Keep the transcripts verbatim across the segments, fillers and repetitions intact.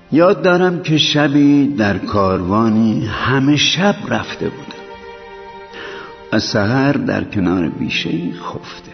یاد دارم که شبی در کاروانی همه شب رفته بودم. از سحر در کنار بیشه‌ای خفته.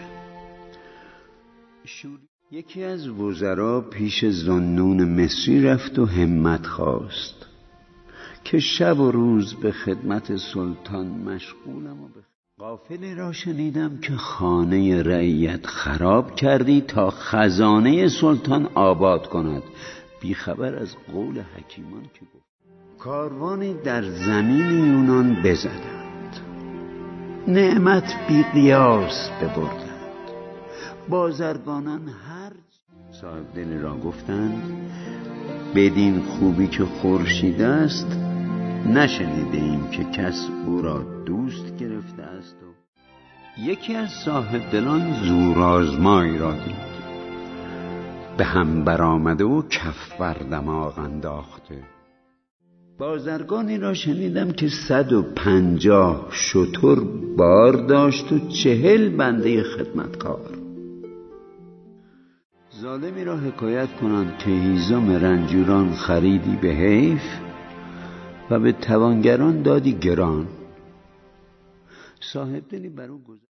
یکی از وزرا پیش ذوالنون مصری رفت و همت خواست که شب و روز به خدمت سلطان مشغولم و به قافلی را شنیدم که خانه رعیت خراب کردی تا خزانه سلطان آباد کند، بیخبر از قول حکیمان که گفت. کاروانی در زمین یونان بزدند، نعمت بی قیاس ببردند. بازرگانان هر صاحب دل را گفتند بدین خوبی که خورشید است نشنیده ایم که کس او را دوست گرفته است. و یکی از صاحب دلان زورآزمایی را دید، به هم برآمده و کف بر دماغ انداخته. بازرگانی را شنیدم که صد و پنجاه شتر بار داشت و چهل بنده خدمتکار. ظالمی را حکایت کنند که هیزم رنجوران خریدی به حیف و به توانگران دادی گران. صاحب دلی بر او گذاشت